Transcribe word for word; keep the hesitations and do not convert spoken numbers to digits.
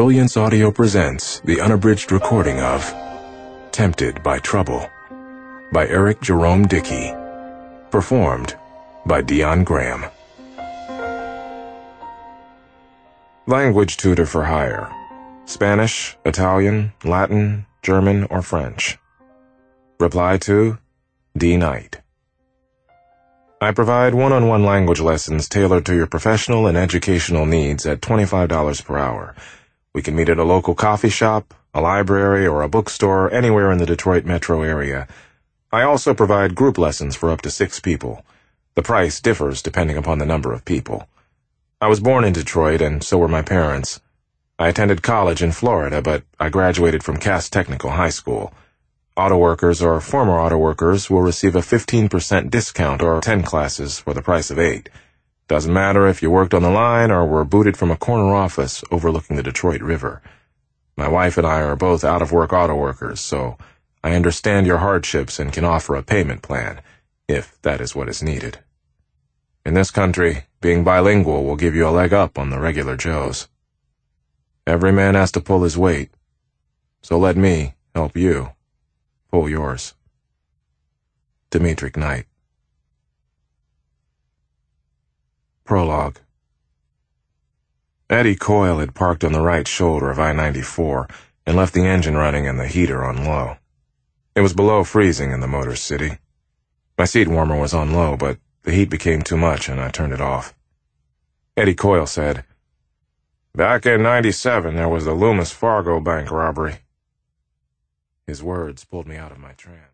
Brilliance Audio presents the unabridged recording of Tempted by Trouble by Eric Jerome Dickey, performed by Dion Graham. Language tutor for hire: Spanish, Italian, Latin, German, or French. Reply to D. Knight. I provide one-on-one language lessons tailored to your professional and educational needs at twenty-five dollars per hour. We can meet at a local coffee shop, a library, or a bookstore anywhere in the Detroit metro area. I also provide group lessons for up to six people. The price differs depending upon the number of people. I was born in Detroit, and so were my parents. I attended college in Florida, but I graduated from Cass Technical High School. Auto workers or former auto workers will receive a fifteen percent discount or ten classes for the price of eight. Doesn't matter if you worked on the line or were booted from a corner office overlooking the Detroit River. My wife and I are both out-of-work auto workers, so I understand your hardships and can offer a payment plan, if that is what is needed. In this country, being bilingual will give you a leg up on the regular Joes. Every man has to pull his weight, so let me help you pull yours. Dimitri Knight. Prologue. Eddie Coyle had parked on the right shoulder of I ninety-four and left the engine running and the heater on low. It was below freezing in the Motor City. My seat warmer was on low, but the heat became too much and I turned it off. Eddie Coyle said, "Back in ninety-seven, there was the Loomis Fargo bank robbery." His words pulled me out of my trance.